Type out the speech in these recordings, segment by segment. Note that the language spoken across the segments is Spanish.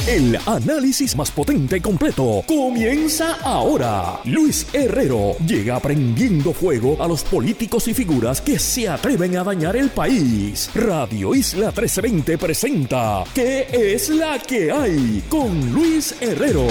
El análisis más potente y completo comienza ahora. Luis Herrero llega prendiendo fuego a los políticos y figuras que se atreven a dañar el país. Radio Isla 1320 presenta ¿Qué es la que hay? Con Luis Herrero.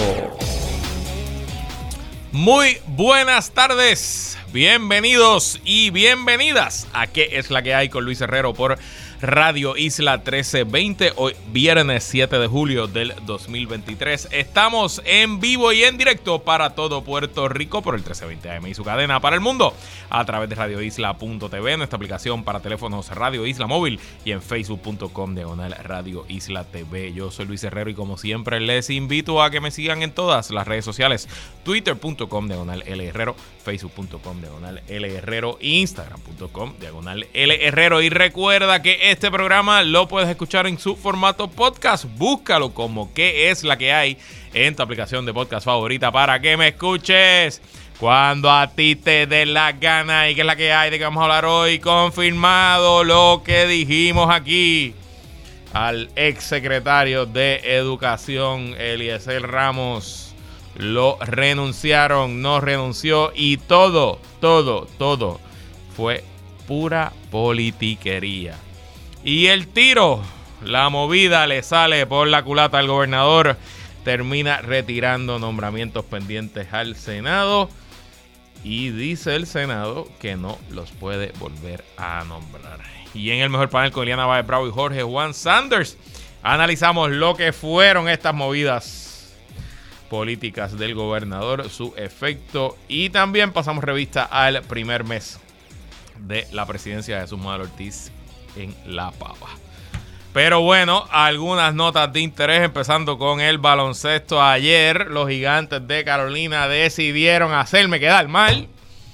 Muy buenas tardes, bienvenidos y bienvenidas a ¿Qué es la que hay? Con Luis Herrero por Radio Isla 1320, hoy viernes 7 de julio del 2023. Estamos en vivo y en directo para todo Puerto Rico por el 1320 AM y su cadena para el mundo a través de radioisla.tv, nuestra aplicación para teléfonos Radio Isla Móvil y en facebook.com/Radio Isla TV. Yo soy Luis Herrero y como siempre les invito a que me sigan en todas las redes sociales, twitter.com/L Herrero, facebook.com/L Herrero, instagram.com/L Herrero. Y recuerda que este programa lo puedes escuchar en su formato podcast. Búscalo como ¿Qué es la que hay? En tu aplicación de podcast favorita para que me escuches cuando a ti te dé la gana. ¿Y qué es la que hay? ¿De qué vamos a hablar hoy? Confirmado lo que dijimos aquí. Al ex secretario de Educación, Eliezer Ramos, lo renunciaron, no renunció y todo fue pura politiquería. Y el tiro, la movida le sale por la culata al gobernador. Termina retirando nombramientos pendientes al Senado. Y dice el Senado que no los puede volver a nombrar. Y en el mejor panel con Eliana Báez Bravo y Jorge Juan Sanders, analizamos lo que fueron estas movidas políticas del gobernador, su efecto. Y también pasamos revista al primer mes de la presidencia de Jesús Manuel Ortiz en La Pava. Pero bueno, algunas notas de interés, empezando con el baloncesto. Ayer los Gigantes de Carolina decidieron hacerme quedar mal.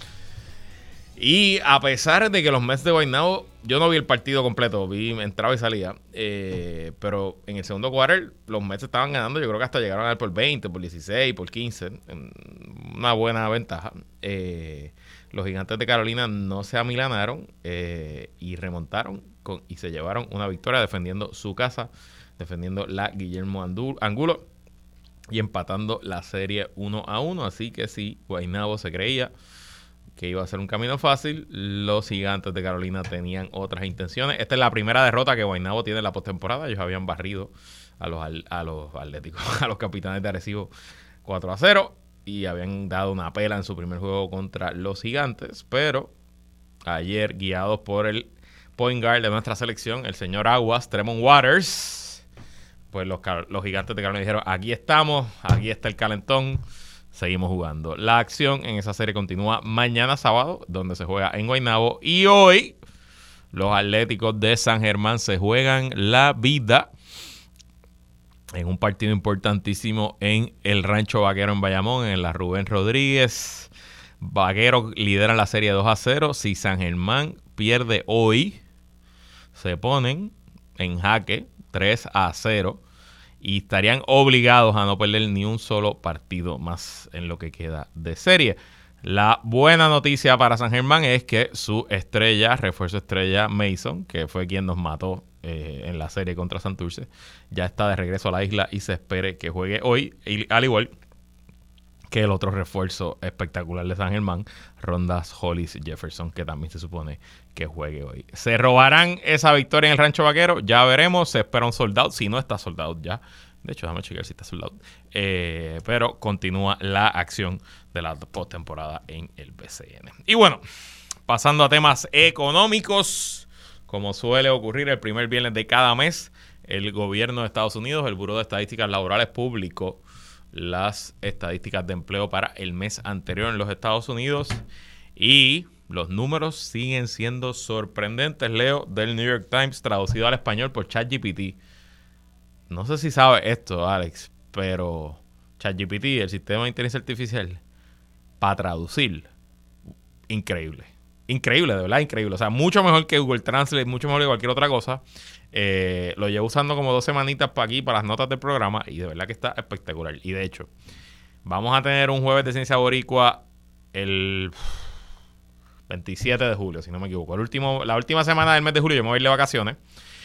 Y a pesar de que los Mets de Guaynabo, yo no vi el partido completo, entraba y salía, pero en el segundo quarter los Mets estaban ganando. Yo creo que hasta llegaron a dar por 20, por 16, por 15, una buena ventaja. Los Gigantes de Carolina no se amilanaron y remontaron y se llevaron una victoria defendiendo su casa, defendiendo la Guillermo Angulo y empatando la serie 1-1. Así que si Guaynabo se creía que iba a ser un camino fácil, los Gigantes de Carolina tenían otras intenciones. Esta es la primera derrota que Guaynabo tiene en la postemporada. Ellos habían barrido a los Atléticos, a los Capitanes de Arecibo 4-0 y habían dado una pela en su primer juego contra los Gigantes, pero ayer, guiados por el point guard de nuestra selección, el señor Aguas, Tremont Waters, pues los Gigantes de Carolina dijeron: aquí estamos, aquí está el calentón, seguimos jugando. La acción en esa serie continúa mañana sábado, donde se juega en Guaynabo, y hoy los Atléticos de San Germán se juegan la vida en un partido importantísimo en el Rancho Vaquero en Bayamón, en la Rubén Rodríguez. Vaqueros lideran la serie 2-0. Si San Germán pierde hoy, se ponen en jaque 3-0 y estarían obligados a no perder ni un solo partido más en lo que queda de serie. La buena noticia para San Germán es que su estrella, refuerzo estrella Mason, que fue quien nos mató en la serie contra Santurce, ya está de regreso a la isla y se espere que juegue hoy, y al igual que el otro refuerzo espectacular de San Germán, Rondas Hollis Jefferson, que también se supone que juegue hoy. ¿Se robarán esa victoria en el Rancho Vaquero? Ya veremos. Se espera un sold out, si no está sold out ya. De hecho, déjame chequear si está sold out. Pero continúa la acción de la postemporada en el BCN. Y bueno, pasando a temas económicos, como suele ocurrir el primer viernes de cada mes, el gobierno de Estados Unidos, el Buró de Estadísticas Laborales, publicó las estadísticas de empleo para el mes anterior en los Estados Unidos y los números siguen siendo sorprendentes. Leo del New York Times, traducido al español por ChatGPT. No sé si sabes esto, Alex, pero ChatGPT, el sistema de inteligencia artificial, para traducir, increíble. Increíble, de verdad, increíble. O sea, mucho mejor que Google Translate, mucho mejor que cualquier otra cosa. Lo llevo usando como 2 semanitas para aquí, para las notas del programa, y de verdad que está espectacular. Y de hecho, vamos a tener un jueves de Ciencia Boricua el 27 de julio, si no me equivoco. La última semana del mes de julio yo me voy a ir de vacaciones.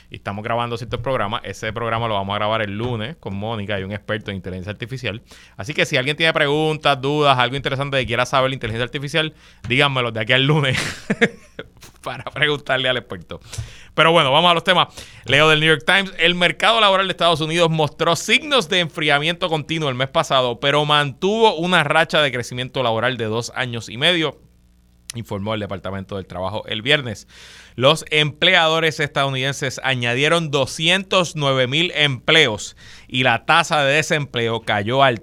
y estamos grabando ciertos programas. Ese programa lo vamos a grabar el lunes con Mónica y un experto en inteligencia artificial. Así que si alguien tiene preguntas, dudas, algo interesante que quiera saber de inteligencia artificial, díganmelo de aquí al lunes para preguntarle al experto. Pero bueno, vamos a los temas. Leo del New York Times. El mercado laboral de Estados Unidos mostró signos de enfriamiento continuo el mes pasado, pero mantuvo una racha de crecimiento laboral de 2 años y medio, informó el Departamento del Trabajo el viernes. Los empleadores estadounidenses añadieron 209,000 empleos y la tasa de desempleo cayó al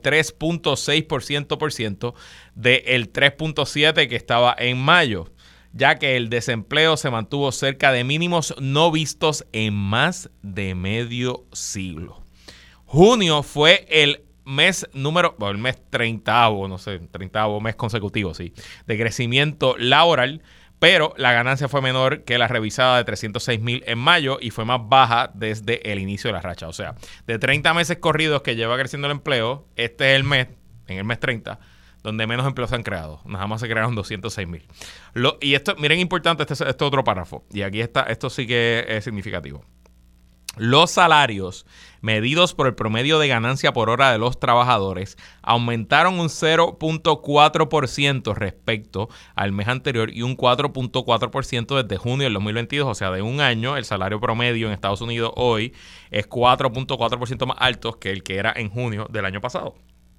3.6% del 3.7% que estaba en mayo, ya que el desempleo se mantuvo cerca de mínimos no vistos en más de medio siglo. Junio fue el mes 30º mes consecutivo, sí, de crecimiento laboral, pero la ganancia fue menor que la revisada de 306,000 en mayo y fue más baja desde el inicio de la racha. O sea, de 30 meses corridos que lleva creciendo el empleo, este es el mes, en el mes 30, donde menos empleos se han creado. Nada más se crearon 206,000. Y esto, miren, importante este otro párrafo. Y aquí está, esto sí que es significativo. Los salarios medidos por el promedio de ganancia por hora de los trabajadores aumentaron un 0.4% respecto al mes anterior y un 4.4% desde junio del 2022. O sea, de un año, el salario promedio en Estados Unidos hoy es 4.4% más alto que el que era en junio del año pasado.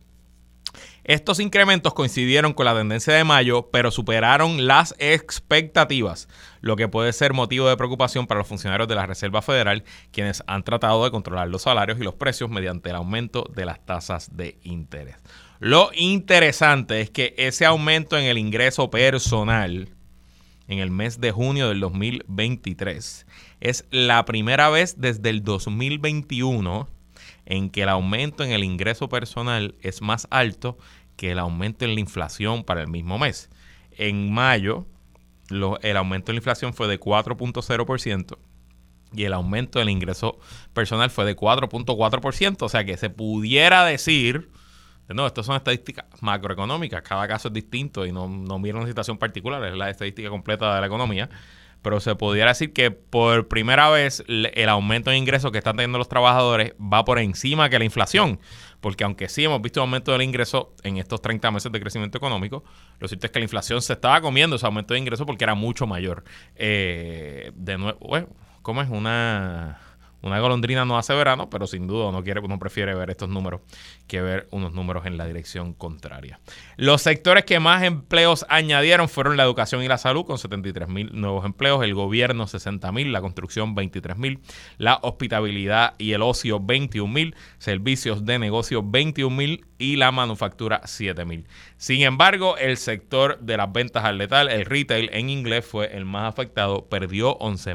Estos incrementos coincidieron con la tendencia de mayo, pero superaron las expectativas, lo que puede ser motivo de preocupación para los funcionarios de la Reserva Federal, quienes han tratado de controlar los salarios y los precios mediante el aumento de las tasas de interés. Lo interesante es que ese aumento en el ingreso personal en el mes de junio del 2023 es la primera vez desde el 2021 en que el aumento en el ingreso personal es más alto que el aumento en la inflación para el mismo mes. En mayo, el aumento en la inflación fue de 4.0% y el aumento del ingreso personal fue de 4.4%. O sea que se pudiera decir, no, estas son estadísticas macroeconómicas, cada caso es distinto y no mira una situación particular, es la estadística completa de la economía. Pero se pudiera decir que por primera vez el aumento de ingresos que están teniendo los trabajadores va por encima que la inflación. Porque aunque sí hemos visto un aumento del ingreso en estos 30 meses de crecimiento económico, lo cierto es que la inflación se estaba comiendo ese aumento de ingresos porque era mucho mayor. De nuevo, bueno, ¿cómo es? Una golondrina no hace verano, pero sin duda uno prefiere ver estos números que ver unos números en la dirección contraria. Los sectores que más empleos añadieron fueron la educación y la salud, con 73,000 nuevos empleos, el gobierno 60,000, la construcción 23,000, la hospitalidad y el ocio 21,000, servicios de negocio 21,000 y la manufactura 7,000. Sin embargo, el sector de las ventas al letal, el retail en inglés, fue el más afectado, perdió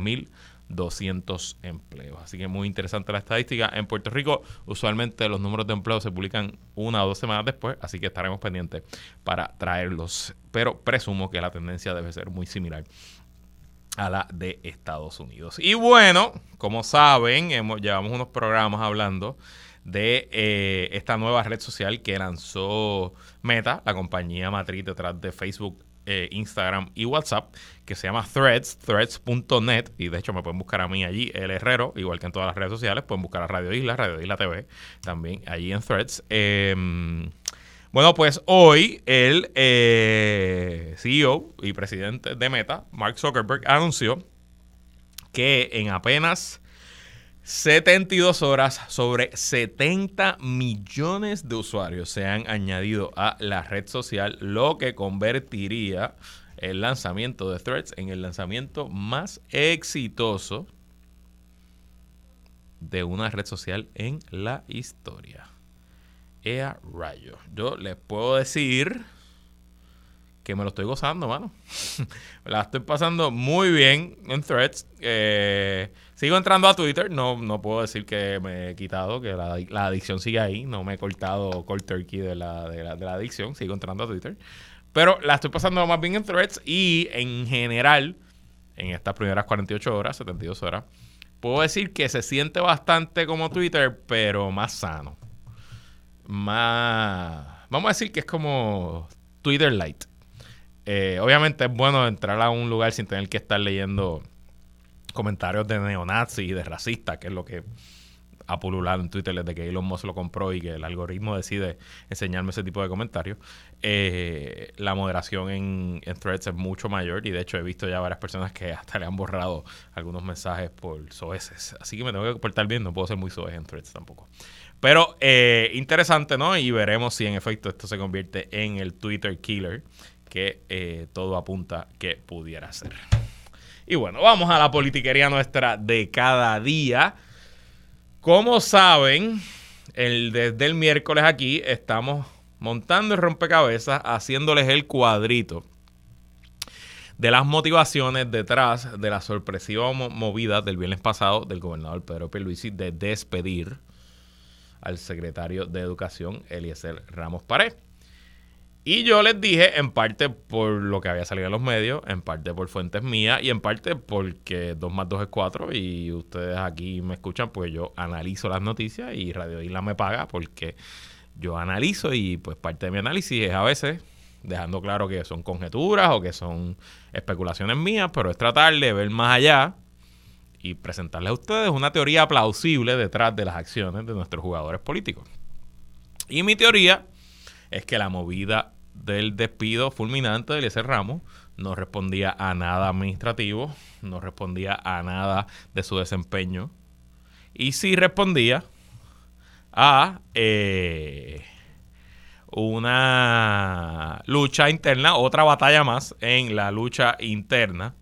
11,200 empleos. Así que muy interesante la estadística. En Puerto Rico, usualmente los números de empleo se publican 1 o 2 semanas después, así que estaremos pendientes para traerlos. Pero presumo que la tendencia debe ser muy similar a la de Estados Unidos. Y bueno, como saben, llevamos unos programas hablando de esta nueva red social que lanzó Meta, la compañía matriz detrás de Facebook, Instagram y WhatsApp, que se llama Threads, threads.net, y de hecho me pueden buscar a mí allí, El Herrero, igual que en todas las redes sociales. Pueden buscar a Radio Isla TV, también allí en Threads. Bueno, pues hoy el CEO y presidente de Meta, Mark Zuckerberg, anunció que en apenas 72 horas, sobre 70 millones de usuarios se han añadido a la red social, lo que convertiría el lanzamiento de Threads en el lanzamiento más exitoso de una red social en la historia. ¡Ea rayo! Yo les puedo decir que me lo estoy gozando, mano. La estoy pasando muy bien en Threads. Sigo entrando a Twitter. No puedo decir que me he quitado, que la adicción sigue ahí. No me he cortado cold turkey de la adicción. Sigo entrando a Twitter. Pero la estoy pasando más bien en Threads. Y en general, en estas primeras 48 horas, 72 horas, puedo decir que se siente bastante como Twitter, pero más sano. Vamos a decir que es como Twitter Lite. Obviamente es bueno entrar a un lugar sin tener que estar leyendo comentarios de neonazis y de racistas, que es lo que ha pululado en Twitter desde que Elon Musk lo compró y que el algoritmo decide enseñarme ese tipo de comentarios. La moderación en Threads es mucho mayor y de hecho he visto ya varias personas que hasta le han borrado algunos mensajes por soeces. Así que me tengo que portar bien, no puedo ser muy soez en Threads tampoco. Pero interesante, ¿no? Y veremos si en efecto esto se convierte en el Twitter killer que todo apunta que pudiera ser. Y bueno, vamos a la politiquería nuestra de cada día. Como saben, desde el miércoles aquí estamos montando el rompecabezas, haciéndoles el cuadrito de las motivaciones detrás de la sorpresiva movida del viernes pasado del gobernador Pedro Pierluisi de despedir al secretario de Educación, Eliezer Ramos Pared. Y yo les dije, en parte por lo que había salido en los medios, en parte por fuentes mías y en parte porque 2 más 2 es 4 y ustedes aquí me escuchan, pues yo analizo las noticias y Radio Isla me paga porque yo analizo y pues parte de mi análisis es a veces dejando claro que son conjeturas o que son especulaciones mías, pero es tratar de ver más allá y presentarles a ustedes una teoría plausible detrás de las acciones de nuestros jugadores políticos. Y mi teoría es que la movida del despido fulminante de Eliezer Ramos no respondía a nada administrativo, no respondía a nada de su desempeño y sí respondía a una lucha interna, otra batalla más en la lucha interna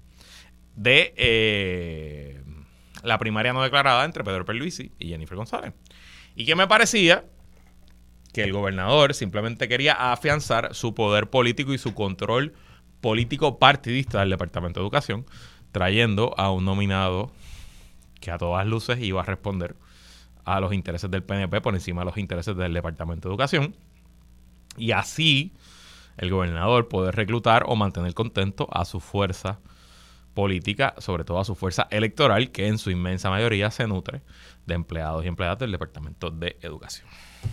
de la primaria no declarada entre Pedro Pierluisi y Jennifer González. Y que me parecía que el gobernador simplemente quería afianzar su poder político y su control político partidista del Departamento de Educación, trayendo a un nominado que a todas luces iba a responder a los intereses del PNP por encima de los intereses del Departamento de Educación, y así el gobernador poder reclutar o mantener contento a su fuerza política, sobre todo a su fuerza electoral, que en su inmensa mayoría se nutre de empleados y empleadas del Departamento de Educación.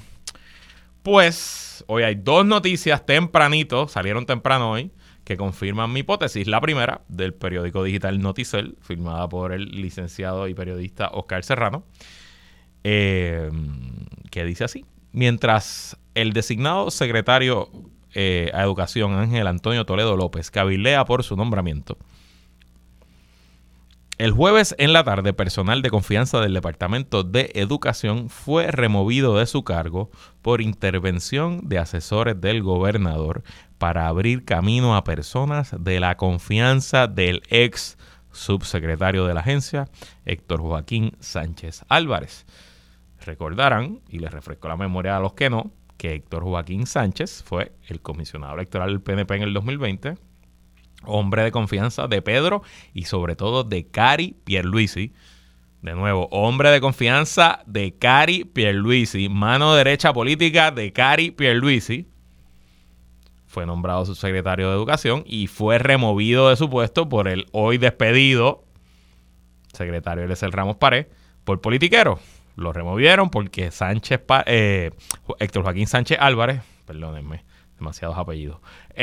Pues hoy hay 2 noticias tempranito, salieron temprano hoy, que confirman mi hipótesis. La primera, del periódico digital Noticel, firmada por el licenciado y periodista Oscar Serrano, que dice así: mientras el designado secretario a Educación, Ángel Antonio Toledo López, cabildea por su nombramiento, el jueves en la tarde, personal de confianza del Departamento de Educación fue removido de su cargo por intervención de asesores del gobernador para abrir camino a personas de la confianza del ex subsecretario de la agencia, Héctor Joaquín Sánchez Álvarez. Recordarán, y les refresco la memoria a los que no, que Héctor Joaquín Sánchez fue el comisionado electoral del PNP en el 2020, hombre de confianza de Pedro y sobre todo de Cari Pierluisi. De nuevo, hombre de confianza de Cari Pierluisi, mano derecha política de Cari Pierluisi. Fue nombrado subsecretario de Educación y fue removido de su puesto por el hoy despedido secretario Eliezer Ramos Pared por politiquero. Lo removieron porque Héctor Joaquín Sánchez Álvarez, perdónenme, demasiados apellidos,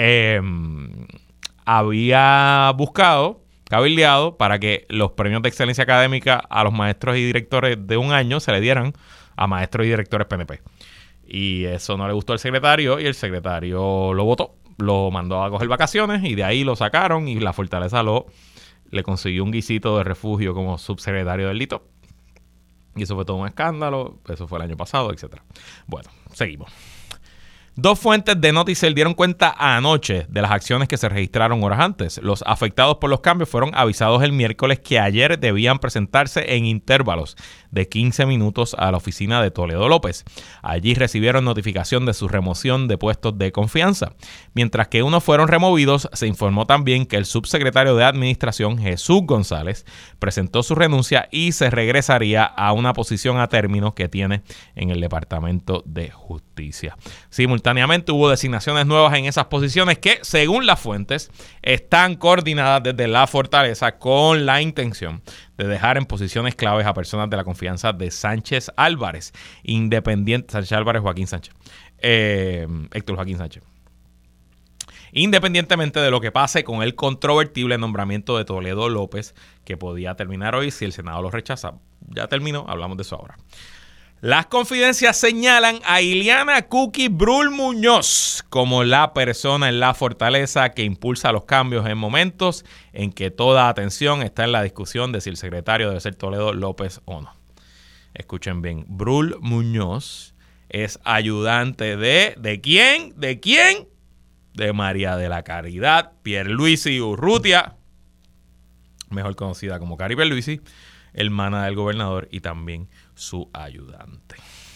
había buscado, cabildeado, para que los premios de excelencia académica a los maestros y directores de un año se le dieran a maestros y directores PNP. Y eso no le gustó al secretario y el secretario lo votó, lo mandó a coger vacaciones y de ahí lo sacaron y la Fortaleza le consiguió un guisito de refugio como subsecretario del LITO. Y eso fue todo un escándalo, eso fue el año pasado, etc. Bueno, seguimos. 2 fuentes de Noticel dieron cuenta anoche de las acciones que se registraron horas antes. Los afectados por los cambios fueron avisados el miércoles que ayer debían presentarse en intervalos de 15 minutos a la oficina de Toledo López. Allí recibieron notificación de su remoción de puestos de confianza. Mientras que unos fueron removidos, se informó también que el subsecretario de Administración, Jesús González, presentó su renuncia y se regresaría a una posición a término que tiene en el Departamento de Justicia. Simultáneamente hubo designaciones nuevas en esas posiciones que, según las fuentes, están coordinadas desde la Fortaleza con la intención de dejar en posiciones claves a personas de la confianza de Sánchez Álvarez, Sánchez Álvarez, Joaquín Sánchez, Héctor Joaquín Sánchez, independientemente de lo que pase con el controvertible nombramiento de Toledo López, que podía terminar hoy si el Senado lo rechaza. Ya terminó, hablamos de eso ahora. Las confidencias señalan a Ileana Cookie Brul Muñoz como la persona en la fortaleza que impulsa los cambios en momentos en que toda atención está en la discusión de si el secretario debe ser Toledo López o no. Escuchen bien, Brul Muñoz es ayudante ¿de quién? ¿De quién? De María de la Caridad Pierluisi Urrutia, mejor conocida como Cari Pierluisi, hermana del gobernador y también su ayudante.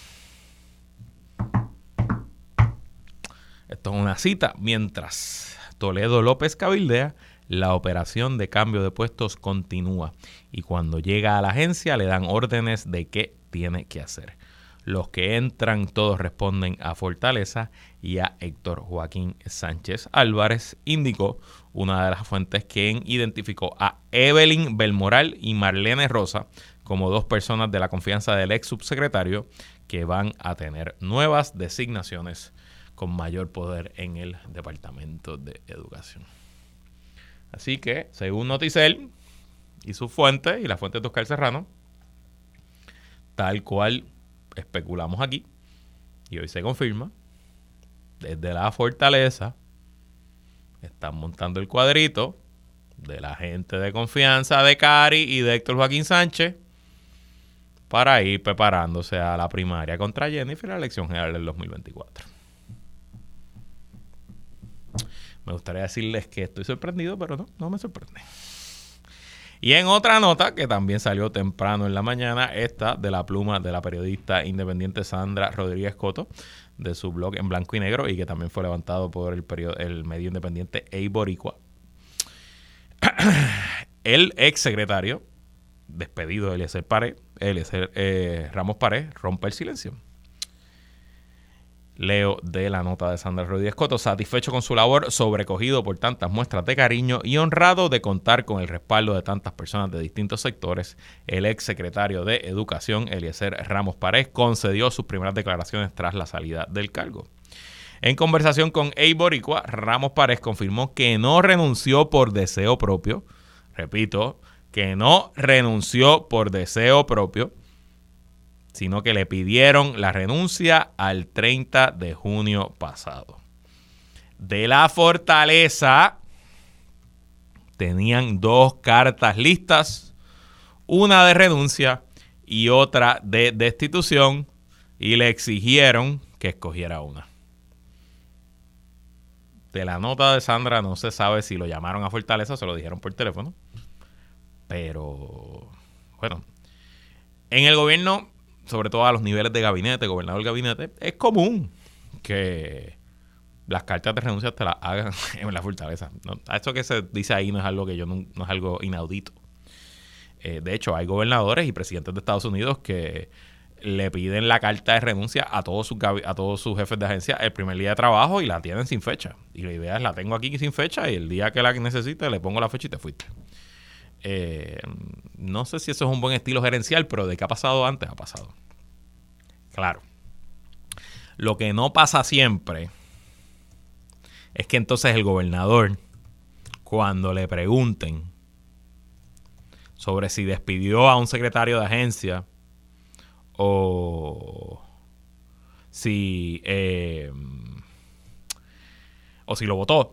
Esto es una cita. Mientras Toledo López cabildea, la operación de cambio de puestos continúa y cuando llega a la agencia le dan órdenes de qué tiene que hacer. Los que entran todos responden a Fortaleza y a Héctor Joaquín Sánchez Álvarez, indicó una de las fuentes que identificó a Evelyn Belmoral y Marlene Rosa como dos personas de la confianza del ex subsecretario que van a tener nuevas designaciones con mayor poder en el Departamento de Educación. Así que, según Noticel y sus fuentes, y las fuentes de Oscar Serrano, tal cual especulamos aquí, y hoy se confirma, desde la Fortaleza están montando el cuadrito de la gente de confianza de Cari y de Héctor Joaquín Sánchez para ir preparándose a la primaria contra Jennifer y la elección general del 2024. Me gustaría decirles que estoy sorprendido, pero no me sorprende. Y en otra nota que también salió temprano en la mañana, esta de la pluma de la periodista independiente Sandra Rodríguez Coto, de su blog En Blanco y Negro, y que también fue levantado por el medio independiente El Boricua. El ex secretario despedido de Eliezer Ramos Pared rompe el silencio. Leo de la nota de Sandra Rodríguez Coto: satisfecho con su labor, sobrecogido por tantas muestras de cariño y honrado de contar con el respaldo de tantas personas de distintos sectores, el ex secretario de Educación, Eliezer Ramos Pared, concedió sus primeras declaraciones tras la salida del cargo. En conversación con El Boricua, Ramos Pared confirmó que no renunció por deseo propio. Repito, que no renunció por deseo propio, sino que le pidieron la renuncia al 30 de junio pasado. De la Fortaleza tenían dos cartas listas, una de renuncia y otra de destitución, y le exigieron que escogiera una. De la nota de Sandra no se sabe si lo llamaron a Fortaleza o se lo dijeron por teléfono, pero bueno, en el gobierno, sobre todo a los niveles de gabinete, gobernador del gabinete, es común que las cartas de renuncia te las hagan en la Fortaleza. ¿No? Esto que se dice ahí no es algo que no es algo inaudito. De hecho, hay gobernadores y presidentes de Estados Unidos que le piden la carta de renuncia a todos sus jefes de agencia el primer día de trabajo y la tienen sin fecha. Y la idea es: la tengo aquí sin fecha y el día que la necesite le pongo la fecha y te fuiste. No sé si eso es un buen estilo gerencial, pero de qué ha pasado antes, ha pasado. Claro. Lo que no pasa siempre es que entonces el gobernador, cuando le pregunten sobre si despidió a un secretario de agencia o si lo votó,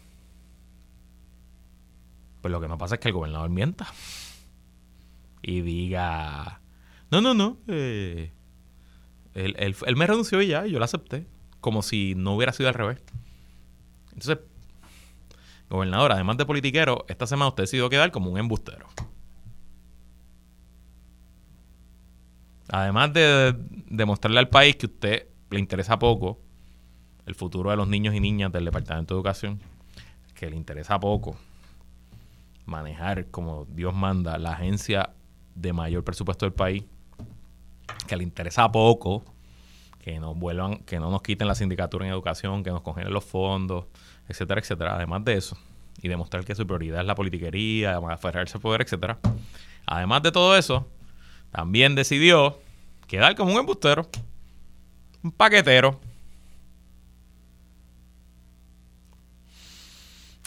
pues lo que no pasa es que el gobernador mienta y diga: no, él me renunció y ya, y yo lo acepté, como si no hubiera sido al revés. Entonces, gobernador, además de politiquero, esta semana usted decidió quedar como un embustero. Además de demostrarle al país que a usted le interesa poco el futuro de los niños y niñas del Departamento de Educación, que le interesa poco manejar como Dios manda la agencia de mayor presupuesto del país, que le interesa poco que nos quiten la sindicatura en educación, que nos congelen los fondos, etcétera, etcétera. Además de eso, y demostrar que su prioridad es la politiquería, aferrarse al poder, etcétera. Además de todo eso, también decidió quedar como un embustero, un paquetero.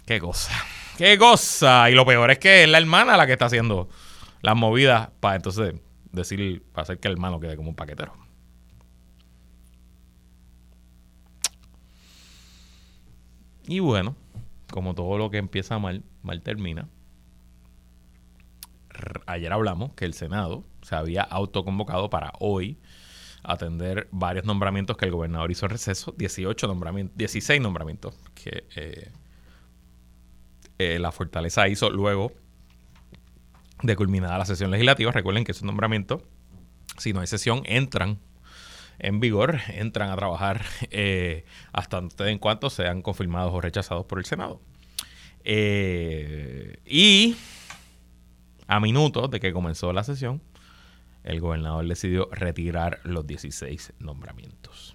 Qué cosa. ¡Qué cosa! Y lo peor es que es la hermana la que está haciendo las movidas para entonces decir, para hacer que el hermano quede como un paquetero. Y bueno, como todo lo que empieza mal, mal termina. Ayer hablamos que el Senado se había autoconvocado para hoy atender varios nombramientos que el gobernador hizo en receso, 16 nombramientos que la Fortaleza hizo luego de culminada la sesión legislativa. Recuerden que esos nombramientos, si no hay sesión, entran en vigor, entran a trabajar hasta en cuanto sean confirmados o rechazados por el Senado. Y a minutos de que comenzó la sesión, el gobernador decidió retirar los 16 nombramientos.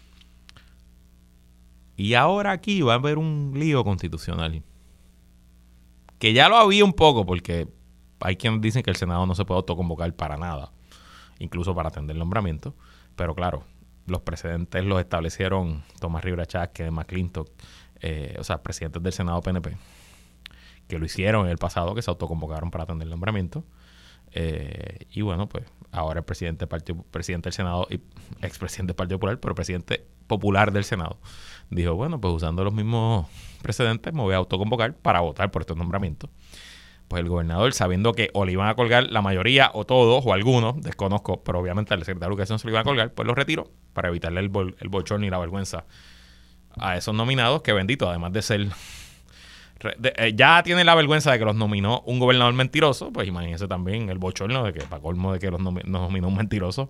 Y ahora aquí va a haber un lío constitucional, que ya lo había un poco, porque hay quienes dicen que el Senado no se puede autoconvocar para nada, incluso para atender nombramientos. Pero claro, los precedentes los establecieron Tomás Rivera Chats, Kenneth McClintock, presidentes del Senado PNP, que lo hicieron en el pasado, que se autoconvocaron para atender nombramientos. Y bueno, pues ahora el presidente del Senado y expresidente del Partido Popular, pero presidente popular del Senado, dijo, bueno, pues usando los mismos precedentes me voy a autoconvocar para votar por estos nombramientos. Pues el gobernador, sabiendo que o le iban a colgar la mayoría o todos o algunos, desconozco, pero obviamente al secretario de Educación se lo iban a colgar, pues lo retiró para evitarle el bochorno y la vergüenza a esos nominados, que bendito, además de ser... ya tiene la vergüenza de que los nominó un gobernador mentiroso, pues imagínense también el bochorno de que, para colmo de que los nominó un mentiroso,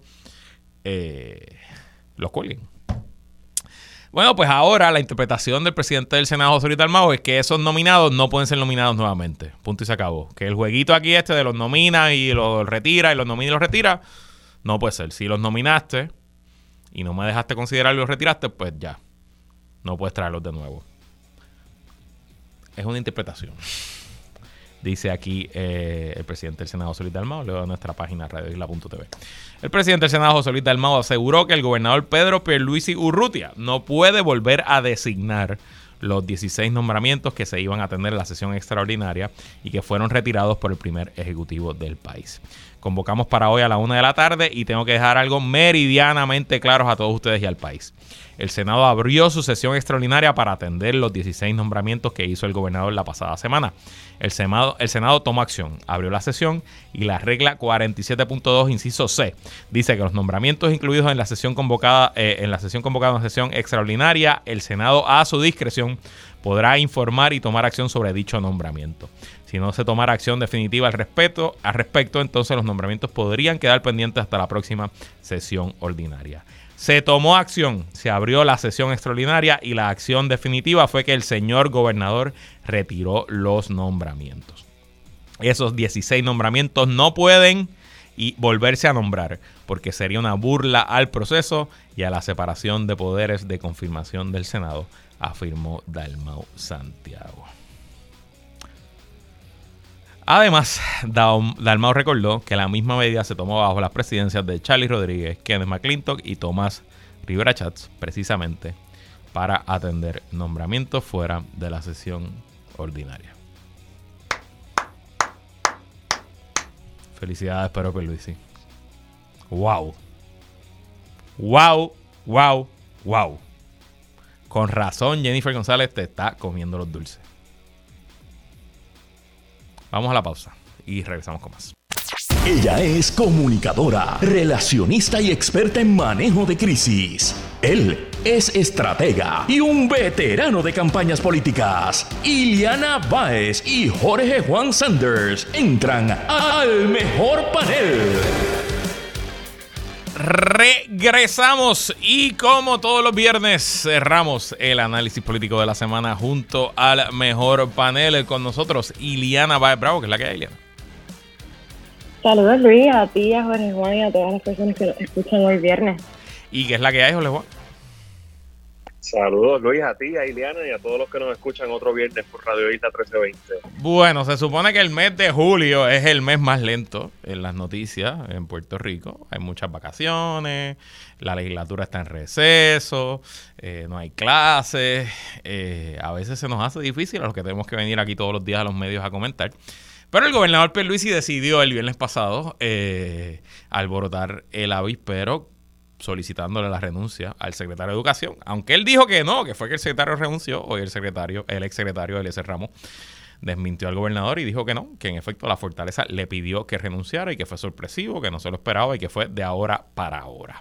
los cuelguen. Bueno, pues ahora la interpretación del presidente del Senado, José Luis Dalmau, es que esos nominados no pueden ser nominados nuevamente. Punto y se acabó. Que el jueguito aquí de los nomina y los retira, y los nomina y los retira, no puede ser. Si los nominaste y no me dejaste considerar y los retiraste, pues ya, no puedes traerlos de nuevo. Es una interpretación. Dice aquí el presidente del Senado, José Luis Dalmau, leo de nuestra página radioisla.tv. El presidente del Senado, José Luis Dalmau, aseguró que el gobernador Pedro Pierluisi Urrutia no puede volver a designar los 16 nombramientos que se iban a tener en la sesión extraordinaria y que fueron retirados por el primer ejecutivo del país. Convocamos para hoy a la 1 de la tarde y tengo que dejar algo meridianamente claro a todos ustedes y al país. El Senado abrió su sesión extraordinaria para atender los 16 nombramientos que hizo el gobernador la pasada semana. El Senado tomó acción, abrió la sesión y la regla 47.2, inciso C, dice que los nombramientos incluidos en la sesión convocada en la sesión extraordinaria, el Senado a su discreción podrá informar y tomar acción sobre dicho nombramiento. Si no se tomara acción definitiva al respecto, entonces los nombramientos podrían quedar pendientes hasta la próxima sesión ordinaria. Se tomó acción, se abrió la sesión extraordinaria y la acción definitiva fue que el señor gobernador retiró los nombramientos. Esos 16 nombramientos no pueden volverse a nombrar porque sería una burla al proceso y a la separación de poderes de confirmación del Senado, afirmó Dalmau Santiago. Además, Dalmau recordó que la misma medida se tomó bajo las presidencias de Charlie Rodríguez, Kenneth McClintock y Tomás Rivera Chats, precisamente para atender nombramientos fuera de la sesión ordinaria. Felicidades, Pedro Pierluisi. ¡Wow! ¡Wow! ¡Wow! ¡Wow! Con razón, Jennifer González te está comiendo los dulces. Vamos a la pausa y regresamos con más. Ella es comunicadora, relacionista y experta en manejo de crisis. Él es estratega y un veterano de campañas políticas. Iliana Báez y Jorge Juan Sanders entran al mejor panel. Regresamos y como todos los viernes cerramos el análisis político de la semana junto al mejor panel. Con nosotros Iliana Báez Bravo, que es la que hay, Iliana. Saludos, Luis, a ti, a Jorge Juan y a todas las personas que nos escuchan hoy viernes. ¿Y qué es la que hay, Jorge Juan? Saludos, Luis, a ti, a Ileana y a todos los que nos escuchan otro viernes por Radio Isla 1320. Bueno, se supone que el mes de julio es el mes más lento en las noticias en Puerto Rico. Hay muchas vacaciones, la legislatura está en receso, no hay clases. A veces se nos hace difícil a los que tenemos que venir aquí todos los días a los medios a comentar. Pero el gobernador Pierluisi decidió el viernes pasado alborotar el avispero solicitándole la renuncia al secretario de Educación, aunque él dijo que no, que fue que el secretario renunció. Hoy el exsecretario Eliezer Ramos desmintió al gobernador y dijo que no, que en efecto la Fortaleza le pidió que renunciara y que fue sorpresivo, que no se lo esperaba y que fue de ahora para ahora.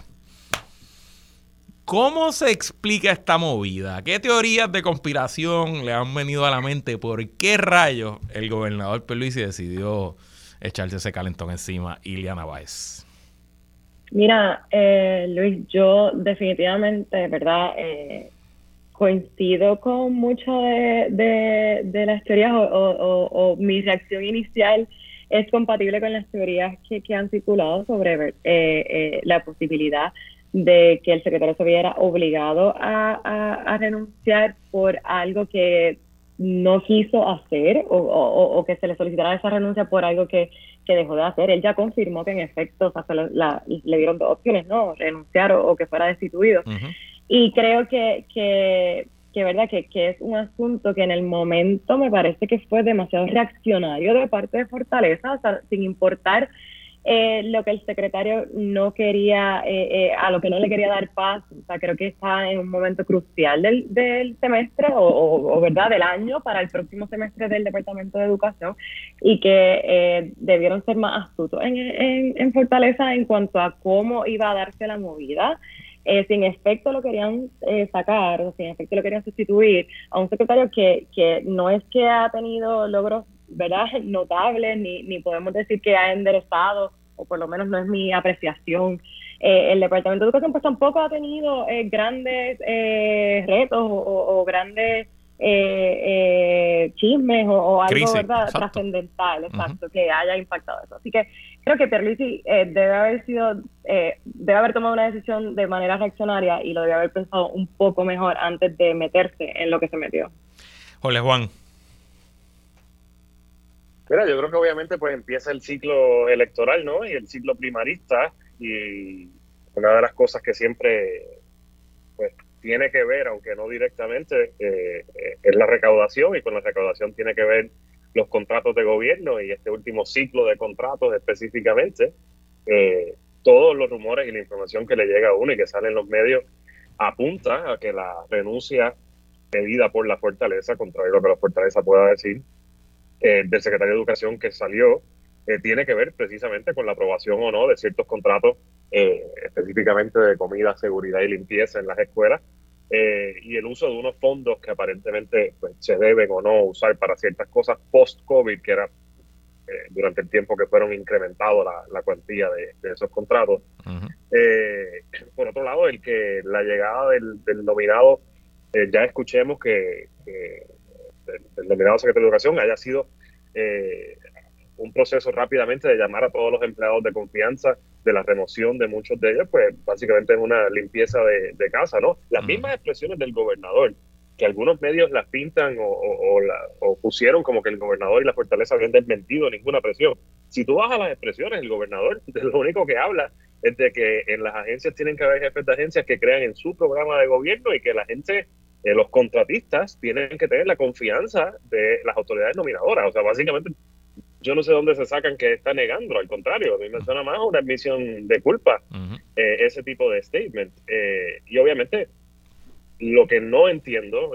¿Cómo se explica esta movida? ¿Qué teorías de conspiración le han venido a la mente? ¿Por qué rayos el gobernador Pierluisi decidió echarse ese calentón encima? Ileana Báez. Mira, Luis, yo definitivamente, ¿verdad? Coincido con mucho de las teorías o mi reacción inicial es compatible con las teorías que han circulado sobre la posibilidad de que el secretario se viera obligado a renunciar por algo que no quiso hacer o que se le solicitara esa renuncia por algo que dejó de hacer. Él ya confirmó que en efecto, o sea, le dieron dos opciones, ¿no? Renunciar o que fuera destituido. Uh-huh. Y creo que verdad que es un asunto que en el momento me parece que fue demasiado reaccionario de parte de Fortaleza, o sea, sin importar lo que el secretario no quería, a lo que no le quería dar paso. O sea, creo que está en un momento crucial del semestre o verdad, del año para el próximo semestre del Departamento de Educación y que debieron ser más astutos en Fortaleza en cuanto a cómo iba a darse la movida. Si en efecto lo querían sacar o si en efecto lo querían sustituir a un secretario que no es que ha tenido logros, ¿verdad?, notables, ni podemos decir que ha enderezado, o por lo menos no es mi apreciación. El Departamento de Educación pues tampoco ha tenido grandes retos o grandes chismes o algo, crisis, ¿verdad?, trascendental, exacto, uh-huh, que haya impactado eso. Así que creo que Pierluisi debe haber tomado una decisión de manera reaccionaria y lo debe haber pensado un poco mejor antes de meterse en lo que se metió. Jorge Juan. Mira, yo creo que obviamente pues empieza el ciclo electoral, ¿no? Y el ciclo primarista, y una de las cosas que siempre pues tiene que ver, aunque no directamente, es la recaudación, y con la recaudación tiene que ver los contratos de gobierno y este último ciclo de contratos específicamente. Todos los rumores y la información que le llega a uno y que sale en los medios apunta a que la renuncia pedida por la Fortaleza, contrario a lo que la Fortaleza pueda decir, del secretario de Educación que salió, tiene que ver precisamente con la aprobación o no de ciertos contratos, específicamente de comida, seguridad y limpieza en las escuelas, y el uso de unos fondos que aparentemente pues, se deben o no usar para ciertas cosas post-COVID, que era durante el tiempo que fueron incrementados la cuantía de esos contratos. Uh-huh. Por otro lado, la llegada del nominado, ya escuchemos que el nominado secretario de Educación haya sido un proceso rápidamente de llamar a todos los empleados de confianza, de la remoción de muchos de ellos, pues básicamente es una limpieza de casa, ¿no? Las mismas expresiones del gobernador, que algunos medios las pintan o pusieron como que el gobernador y la Fortaleza habían desmentido ninguna presión. Si tú vas a las expresiones, el gobernador de lo único que habla es de que en las agencias tienen que haber jefes de agencias que crean en su programa de gobierno y que la gente, los contratistas, tienen que tener la confianza de las autoridades nominadoras. O sea, básicamente, yo no sé dónde se sacan que está negando, al contrario, a mí me suena más una admisión de culpa, uh-huh, ese tipo de statement. Y obviamente, lo que no entiendo,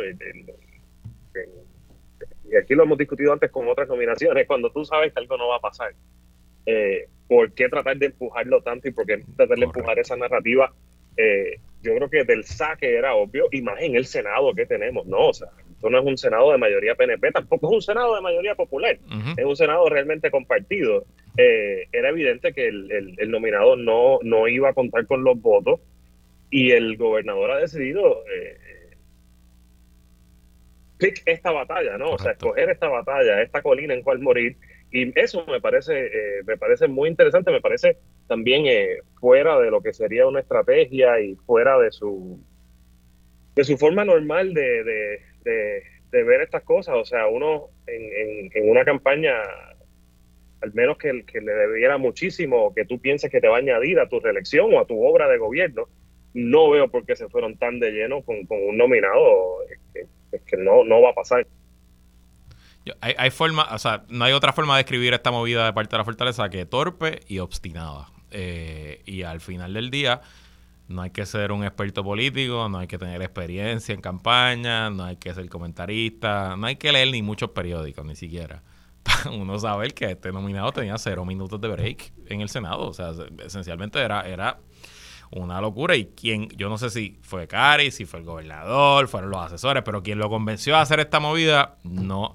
y aquí lo hemos discutido antes con otras nominaciones, cuando tú sabes que algo no va a pasar, ¿por qué tratar de empujarlo tanto y por qué tratar de empujar esa narrativa? Yo creo que del saque era obvio, y más en el Senado que tenemos, ¿no? O sea, esto no es un Senado de mayoría PNP, tampoco es un Senado de mayoría popular, uh-huh, es un Senado realmente compartido. Era evidente que el nominado no iba a contar con los votos, y el gobernador ha decidido pick esta batalla, ¿no? Correcto. O sea, escoger esta batalla, esta colina en cual morir, y eso me parece muy interesante, me parece también fuera de lo que sería una estrategia y fuera de su de su forma normal de ver estas cosas. O sea, uno en una campaña, al menos que le debiera muchísimo, o que tú pienses que te va a añadir a tu reelección o a tu obra de gobierno, no veo por qué se fueron tan de lleno con un nominado. Es que no va a pasar. Hay forma, o sea, no hay otra forma de describir esta movida de parte de la Fortaleza que torpe y obstinada. Y al final del día, no hay que ser un experto político, no hay que tener experiencia en campaña, no hay que ser comentarista, no hay que leer ni muchos periódicos, ni siquiera. Para uno saber que este nominado tenía 0 minutos de break en el Senado. O sea, esencialmente era una locura. Y yo no sé si fue Cari, si fue el gobernador, fueron los asesores, pero quien lo convenció a hacer esta movida no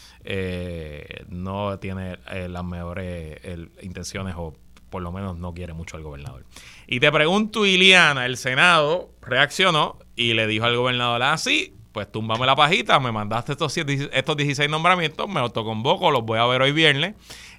tiene las mejores intenciones, o por lo menos no quiere mucho al gobernador. Y te pregunto, Iliana, el Senado reaccionó y le dijo al gobernador así: pues túmbame la pajita, me mandaste estos 16 nombramientos, me autoconvoco, los voy a ver hoy viernes.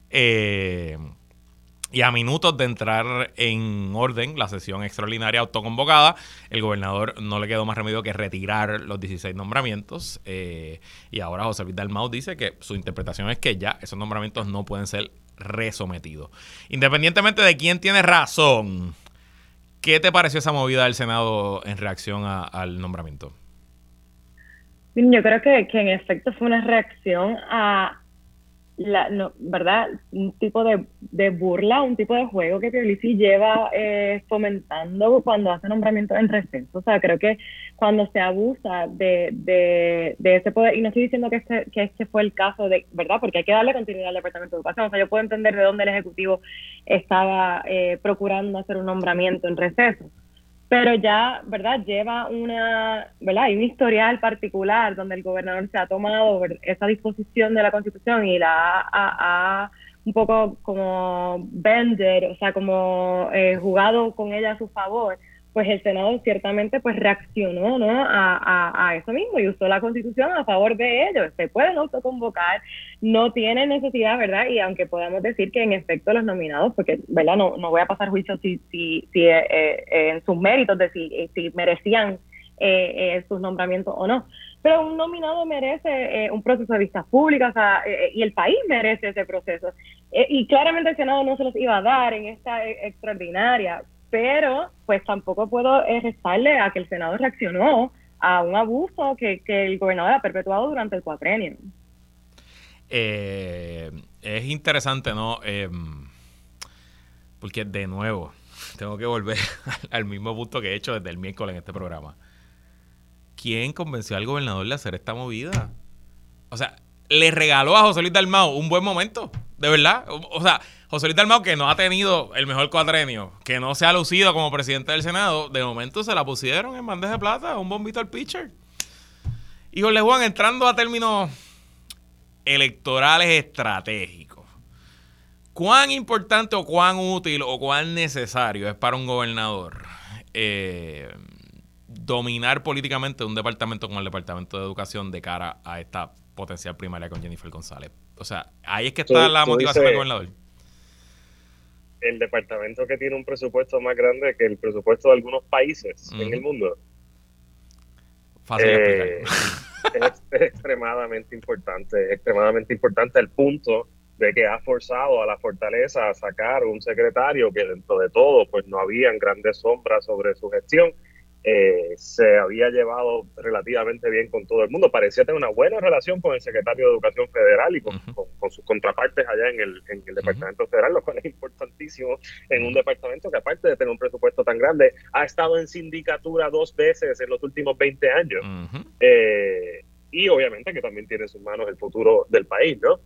Y a minutos de entrar en orden la sesión extraordinaria autoconvocada, el gobernador no le quedó más remedio que retirar los 16 nombramientos. Y ahora José Luis Dalmau dice que su interpretación es que ya esos nombramientos no pueden ser resometidos. Independientemente de quién tiene razón, ¿qué te pareció esa movida del Senado en reacción al nombramiento? Yo creo que en efecto fue una reacción a ¿verdad? Un tipo de burla, un tipo de juego que Pierluisi lleva fomentando cuando hace nombramientos en receso. O sea, creo que cuando se abusa de ese poder, y no estoy diciendo que este fue el caso, ¿verdad? Porque hay que darle continuidad al Departamento de Educación. O sea, yo puedo entender de dónde el Ejecutivo estaba procurando hacer un nombramiento en receso. Pero ya, ¿verdad? Lleva hay un historial particular donde el gobernador se ha tomado esa disposición de la Constitución y la ha un poco como bender, o sea, como jugado con ella a su favor. Pues el Senado ciertamente pues reaccionó, ¿no? a eso mismo y usó la Constitución a favor de ellos. Se pueden autoconvocar, no tienen necesidad, ¿verdad? Y aunque podamos decir que en efecto los nominados, porque, ¿verdad? No voy a pasar juicio si en sus méritos de si merecían sus nombramientos o no. Pero un nominado merece un proceso de vistas públicas, o sea, y el país merece ese proceso. Y claramente el Senado no se los iba a dar en esta extraordinaria, pero pues tampoco puedo restarle a que el Senado reaccionó a un abuso que el gobernador ha perpetuado durante el cuatrenio. Es interesante, ¿no? Porque de nuevo tengo que volver al mismo punto que he hecho desde el miércoles en este programa. ¿Quién convenció al gobernador de hacer esta movida? O sea, le regaló a José Luis Dalmau un buen momento, de verdad. O sea, José Luis Dalmau, que no ha tenido el mejor cuatrenio, que no se ha lucido como presidente del Senado, de momento se la pusieron en bandeja de plata, un bombito al pitcher. Y Jorge Juan, entrando a términos electorales estratégicos, ¿cuán importante o cuán útil o cuán necesario es para un gobernador dominar políticamente un departamento como el Departamento de Educación de cara a esta potencial primaria con Jennifer González? O sea, ahí es que está la motivación del gobernador. El departamento que tiene un presupuesto más grande que el presupuesto de algunos países en el mundo. Fácil de explicar. Es extremadamente importante al punto de que ha forzado a la Fortaleza a sacar un secretario que dentro de todo pues no habían grandes sombras sobre su gestión. Se había llevado relativamente bien con todo el mundo, parecía tener una buena relación con el secretario de Educación Federal y con sus contrapartes allá en el Departamento Federal, lo cual es importantísimo en un departamento que, aparte de tener un presupuesto tan grande, ha estado en sindicatura 2 veces en los últimos 20 años. Y obviamente que también tiene en sus manos el futuro del país, ¿no?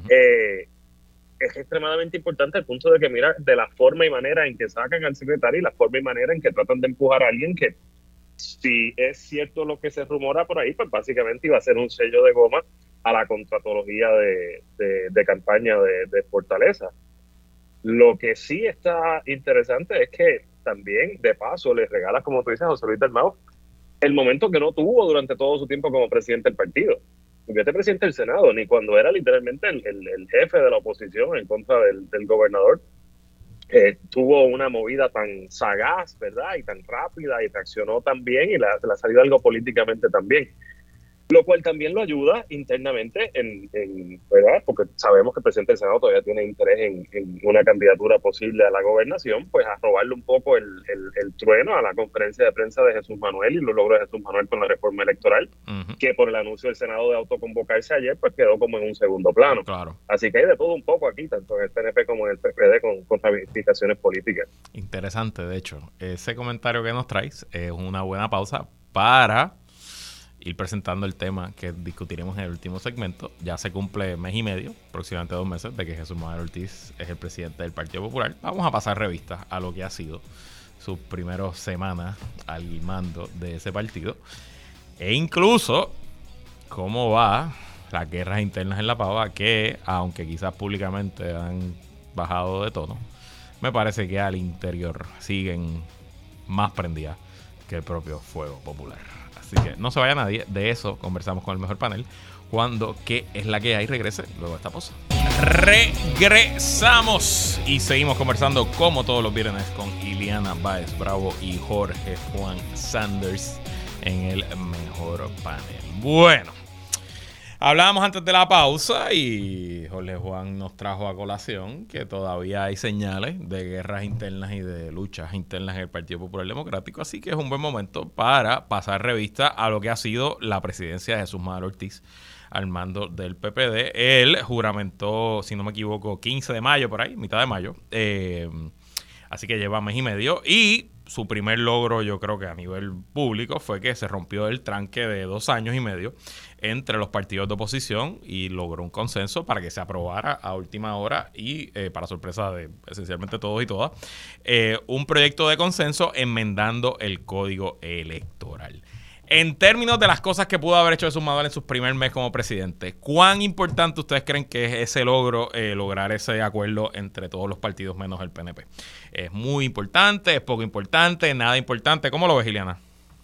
Es extremadamente importante al punto de que mira de la forma y manera en que sacan al secretario y la forma y manera en que tratan de empujar a alguien que, si es cierto lo que se rumora por ahí, pues básicamente iba a ser un sello de goma a la contratología de campaña de Fortaleza. Lo que sí está interesante es que también, de paso, le regala, como tú dices, a José Luis Dalmau el momento que no tuvo durante todo su tiempo como presidente del partido. Porque presidente del Senado, ni cuando era literalmente el jefe de la oposición en contra del gobernador, tuvo una movida tan sagaz, ¿verdad? Y tan rápida y reaccionó tan bien y le ha salido algo políticamente tan bien. Lo cual también lo ayuda internamente, ¿verdad? Porque sabemos que el presidente del Senado todavía tiene interés en una candidatura posible a la gobernación, pues a robarle un poco el trueno a la conferencia de prensa de Jesús Manuel y los logros de Jesús Manuel con la reforma electoral, que por el anuncio del Senado de autoconvocarse ayer, pues quedó como en un segundo plano. Claro. Así que hay de todo un poco aquí, tanto en el PNP como en el PPD, con ramificaciones políticas. Interesante, de hecho. Ese comentario que nos traes es una buena pausa para ir presentando el tema que discutiremos en el último segmento. Ya se cumple mes y medio, aproximadamente 2 meses, de que Jesús Manuel Ortiz es el presidente del Partido Popular. Vamos a pasar revista a lo que ha sido sus primeras semanas al mando de ese partido. E incluso cómo va las guerras internas en la Pava, que aunque quizás públicamente han bajado de tono, me parece que al interior siguen más prendidas que el propio fuego popular. Así que no se vaya nadie. De eso conversamos con el mejor panel cuando ¿Qué es la que hay? Regrese luego de esta pausa. Regresamos y seguimos conversando como todos los viernes con Iliana Báez Bravo y Jorge Juan Sanders en el mejor panel. Bueno, hablábamos antes de la pausa y Jorge Juan nos trajo a colación que todavía hay señales de guerras internas y de luchas internas en el Partido Popular Democrático, así que es un buen momento para pasar revista a lo que ha sido la presidencia de Jesús Manuel Ortiz al mando del PPD. Él juramentó, si no me equivoco, 15 de mayo por ahí, mitad de mayo, así que lleva mes y medio y su primer logro, yo creo que a nivel público, fue que se rompió el tranque de 2 años y medio entre los partidos de oposición y logró un consenso para que se aprobara a última hora y, para sorpresa de esencialmente todos y todas, un proyecto de consenso enmendando el Código Electoral. En términos de las cosas que pudo haber hecho Jesús Manuel en su primer mes como presidente, ¿cuán importante ustedes creen que es ese lograr ese acuerdo entre todos los partidos menos el PNP? ¿Es muy importante? ¿Es poco importante? ¿Nada importante? ¿Cómo lo ves, Iliana?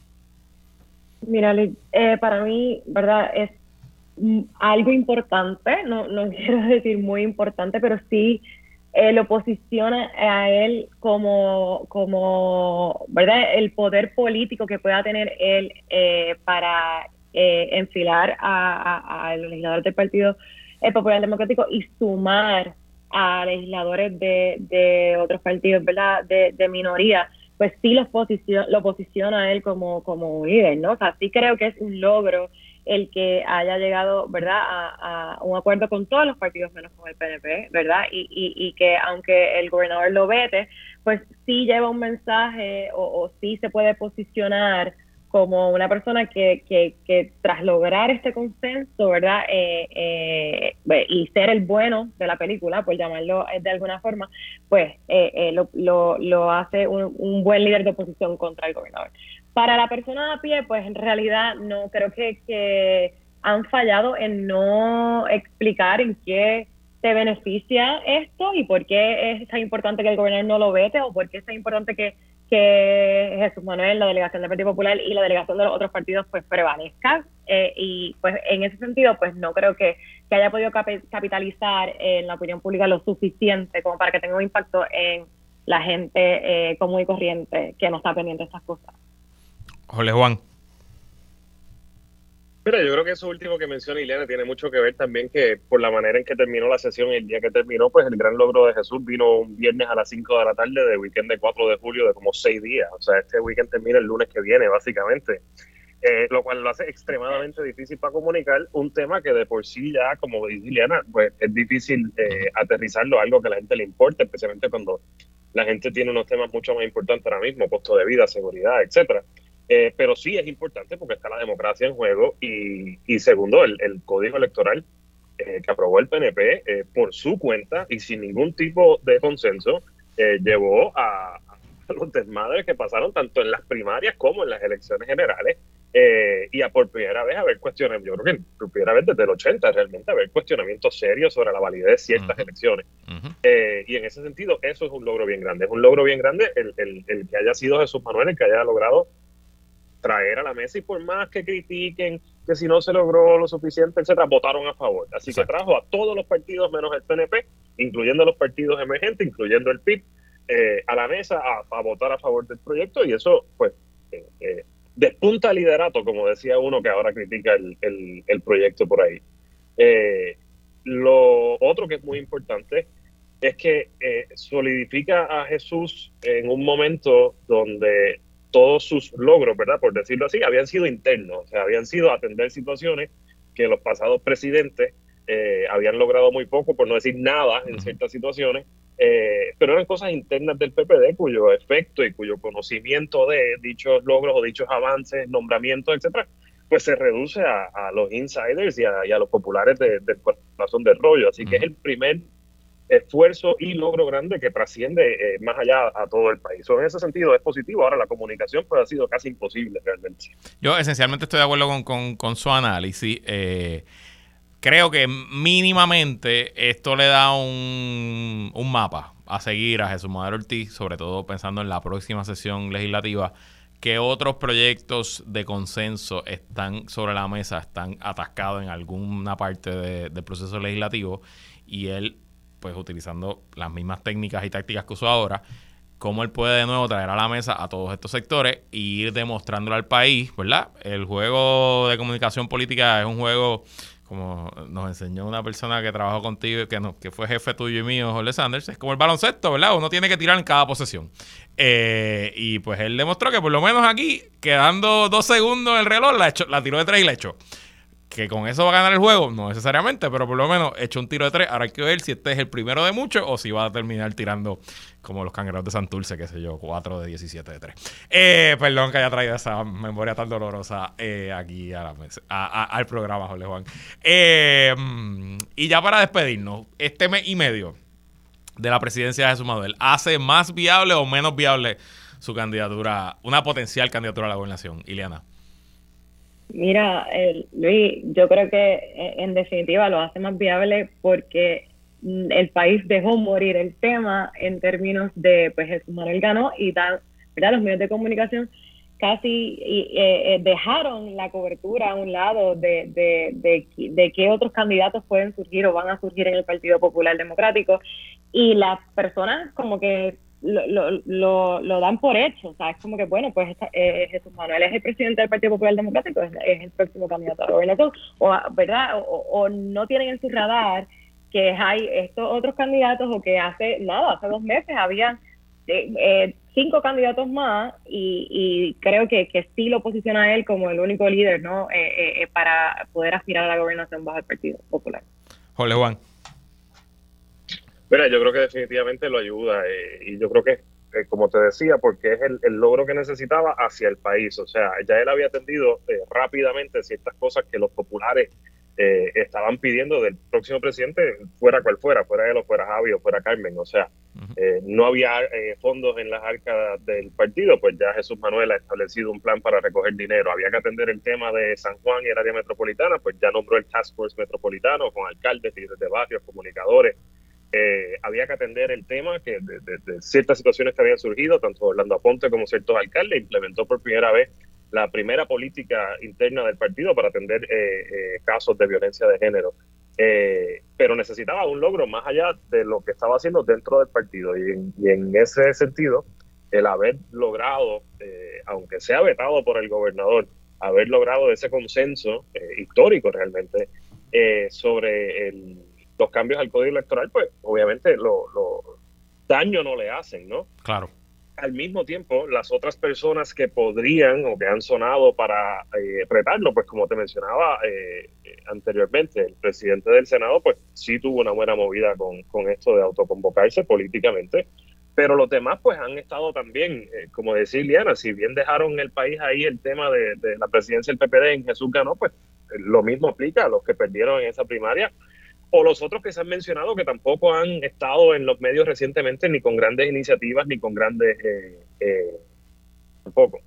Mira, para mí, ¿verdad? Es algo importante, no quiero decir muy importante, pero sí lo posiciona a él como ¿verdad? El poder político que pueda tener él para enfilar a los legisladores del Partido Popular Democrático y sumar a legisladores de otros partidos, ¿verdad? De minoría, pues sí lo posiciona a él como un líder, ¿no? O sea, sí creo que es un logro el que haya llegado, ¿verdad?, a un acuerdo con todos los partidos menos con el PNP, ¿verdad? Y que aunque el gobernador lo vete, pues sí lleva un mensaje o sí se puede posicionar como una persona que tras lograr este consenso, ¿verdad?, y ser el bueno de la película, por llamarlo de alguna forma, pues lo hace un buen líder de oposición contra el gobernador. Para la persona a pie, pues en realidad no creo que han fallado en no explicar en qué te beneficia esto y por qué es tan importante que el gobernador no lo vete o por qué es tan importante que Jesús Manuel, la delegación del Partido Popular y la delegación de los otros partidos pues prevalezca, y pues en ese sentido pues no creo que haya podido capitalizar en la opinión pública lo suficiente como para que tenga un impacto en la gente común y corriente que no está pendiente de estas cosas. Jorge Juan. Mira, yo creo que eso último que menciona Ileana tiene mucho que ver también que por la manera en que terminó la sesión, el día que terminó, pues el gran logro de Jesús vino un viernes a las 5 de la tarde de weekend de 4 de julio de como 6 días. O sea, este weekend termina el lunes que viene, básicamente. Lo cual lo hace extremadamente difícil para comunicar un tema que de por sí ya, como dice Ileana, pues es difícil aterrizarlo a algo que a la gente le importe, especialmente cuando la gente tiene unos temas mucho más importantes ahora mismo, costo de vida, seguridad, etcétera. Pero sí es importante porque está la democracia en juego y segundo, el código electoral que aprobó el PNP por su cuenta y sin ningún tipo de consenso llevó a los desmadres que pasaron tanto en las primarias como en las elecciones generales y a por primera vez haber cuestionamiento, yo creo que por primera vez desde el 80 realmente haber cuestionamientos serios sobre la validez de ciertas elecciones. Y en ese sentido eso es un logro bien grande, es un logro bien grande el que haya sido Jesús Manuel el que haya logrado traer a la mesa y por más que critiquen que si no se logró lo suficiente, etcétera, votaron a favor. Así que trajo a todos los partidos menos el PNP, incluyendo los partidos emergentes, incluyendo el PIB, a la mesa a votar a favor del proyecto, y eso pues despunta liderato, como decía uno que ahora critica el proyecto por ahí. Lo otro que es muy importante es que solidifica a Jesús en un momento donde todos sus logros, ¿verdad?, por decirlo así, habían sido internos, o sea, habían sido atender situaciones que los pasados presidentes habían logrado muy poco, por no decir nada en ciertas situaciones, pero eran cosas internas del PPD cuyo efecto y cuyo conocimiento de dichos logros o dichos avances, nombramientos, etcétera, pues se reduce a los insiders y a los populares del corazón del rollo. Así que es el primer esfuerzo y logro grande que trasciende más allá a todo el país. En ese sentido es positivo. Ahora la comunicación pues ha sido casi imposible realmente. Yo esencialmente estoy de acuerdo con su análisis. Creo que mínimamente esto le da un mapa a seguir a Jesús Manuel Ortiz, sobre todo pensando en la próxima sesión legislativa, que otros proyectos de consenso están sobre la mesa, están atascados en alguna parte del proceso legislativo, y él, pues utilizando las mismas técnicas y tácticas que usó ahora, cómo él puede de nuevo traer a la mesa a todos estos sectores e ir demostrándole al país, ¿verdad? El juego de comunicación política es un juego, como nos enseñó una persona que trabajó contigo, que fue jefe tuyo y mío, Jorge Sanders, es como el baloncesto, ¿verdad? Uno tiene que tirar en cada posesión. Y pues él demostró que por lo menos aquí, quedando 2 segundos en el reloj, la tiró de 3 y la echó. Que con eso va a ganar el juego, no necesariamente, pero por lo menos echó un tiro de 3. Ahora hay que ver si este es el primero de muchos o si va a terminar tirando como los Cangrejeros de Santurce, qué sé yo, 4 de 17 de 3. Perdón que haya traído esa memoria tan dolorosa aquí a la mesa, al programa, Jorge Juan. Y ya para despedirnos, este mes y medio de la presidencia de Jesús Manuel, ¿hace más viable o menos viable su candidatura, una potencial candidatura a la gobernación? Ileana. Mira, Luis, yo creo que en definitiva lo hace más viable porque el país dejó morir el tema en términos de, pues Jesús Manuel ganó y ¿verdad? Los medios de comunicación casi dejaron la cobertura a un lado de qué otros candidatos pueden surgir o van a surgir en el Partido Popular Democrático, y las personas como que lo dan por hecho. O sea, es como que, bueno, pues Jesús Manuel es el presidente del Partido Popular Democrático, es el próximo candidato a la gobernación, ¿verdad? O no tienen en su radar que hay estos otros candidatos, o que hace 2 meses habían 5 candidatos más, y creo que sí lo posiciona a él como el único líder, ¿no? Para poder aspirar a la gobernación bajo el Partido Popular. Jorge Juan. Mira, yo creo que definitivamente lo ayuda, y yo creo que, como te decía, porque es el logro que necesitaba hacia el país. O sea, ya él había atendido rápidamente ciertas cosas que los populares estaban pidiendo del próximo presidente, fuera cual fuera él o fuera Javi o fuera Carmen. O sea, no había fondos en las arcas del partido, pues ya Jesús Manuel ha establecido un plan para recoger dinero. Había que atender el tema de San Juan y el área metropolitana, pues ya nombró el Task Force metropolitano con alcaldes, líderes de barrios, comunicadores. Había que atender el tema que de ciertas situaciones que habían surgido, tanto Orlando Aponte como ciertos alcaldes. Implementó por primera vez la primera política interna del partido para atender casos de violencia de género. Pero necesitaba un logro más allá de lo que estaba haciendo dentro del partido. Y en ese sentido, el haber logrado, aunque sea vetado por el gobernador, haber logrado ese consenso histórico realmente sobre los cambios al código electoral, pues obviamente daño no le hacen, ¿no? Claro. Al mismo tiempo, las otras personas que podrían o que han sonado para retarlo, pues como te mencionaba anteriormente, el presidente del Senado, pues sí tuvo una buena movida con esto de autoconvocarse políticamente, pero los demás pues han estado también, como decía Ileana, si bien dejaron el país ahí el tema de la presidencia del PPD en Jesús ganó, pues lo mismo aplica a los que perdieron en esa primaria, o los otros que se han mencionado que tampoco han estado en los medios recientemente, ni con grandes iniciativas, ni con grandes... tampoco.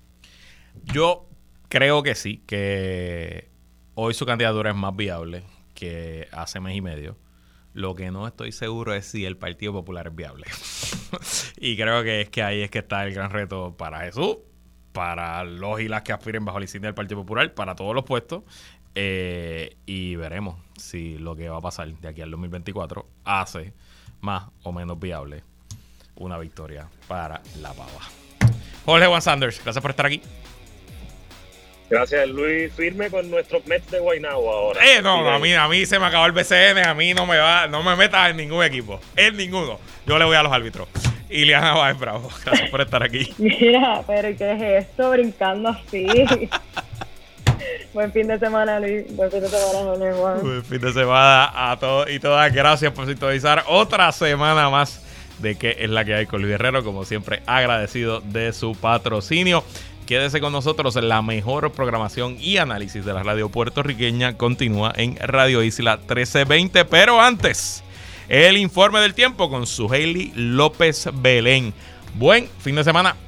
Yo creo que sí, que hoy su candidatura es más viable que hace mes y medio. Lo que no estoy seguro es si el Partido Popular es viable. Y creo que ahí es que está el gran reto para Jesús, para los y las que aspiren bajo la insignia del Partido Popular, para todos los puestos. Y veremos si lo que va a pasar de aquí al 2024 hace más o menos viable una victoria para la Pava. Jorge Juan Sanders, gracias por estar aquí. Gracias, Luis. Firme con nuestros Mets de Guaynabo ahora. No, a mí se me acabó el BCN. A mí no me metas en ningún equipo. En ninguno. Yo le voy a los árbitros. Ileana Báez Bravo, gracias por estar aquí. Mira, pero ¿qué es esto? Brincando así. Buen fin de semana, Luis. Buen fin de semana, Jorge Juan. Buen fin de semana a todos y todas. Gracias por sintonizar otra semana más de qué es la que hay con Luis Herrero. Como siempre, agradecido de su patrocinio. Quédese con nosotros. La mejor programación y análisis de la radio puertorriqueña continúa en Radio Isla 1320. Pero antes, el informe del tiempo con Suheili López Belén. Buen fin de semana.